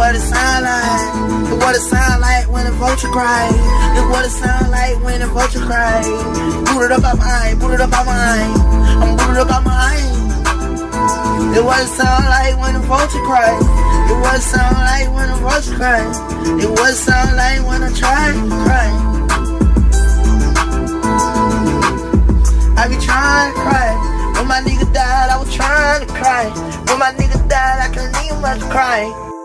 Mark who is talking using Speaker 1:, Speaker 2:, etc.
Speaker 1: what it sound like. It's what it sound like when a vulture cry. It's what it sound like when a vulture cry. Booted up out my eye, booted up out my eye. I'm booted up out my eye. It's what it sound like when a vulture cry. It's what it sound like when a vulture cry. It's what it sound like when I try to cry. I be trying to cry. When my nigga died, I was trying to cry. When my nigga died, I couldn't even much cry.